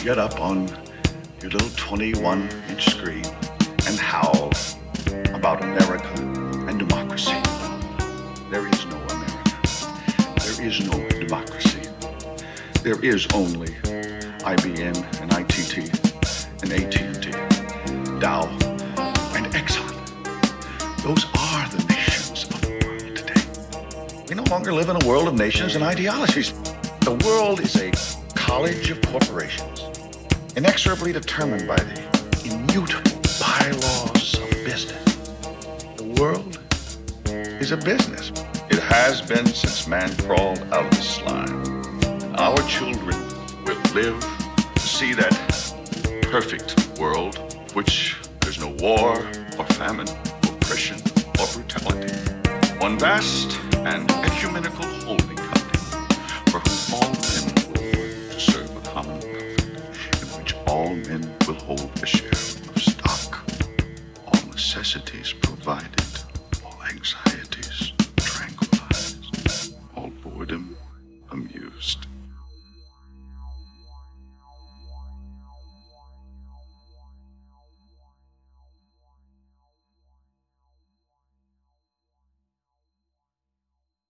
get up on your little 21-inch screen and howl about America and democracy. There is no America. There is no democracy. There is only IBM and ITT and AT&T, Dow and Exxon. Those are the nations of the world today. We no longer live in a world of nations and ideologies. The world is a college of corporations, inexorably determined by the immutable bylaws of business. The world is a business. It has been since man crawled out of the slime. Our children will live to see that perfect world, which there's no war or famine, oppression or brutality. One vast and ecumenical holding company for whom all men will work to serve a common welfare, in which all men will hold a share of stock, all necessities provided, all anxieties tranquilized, all boredom amused.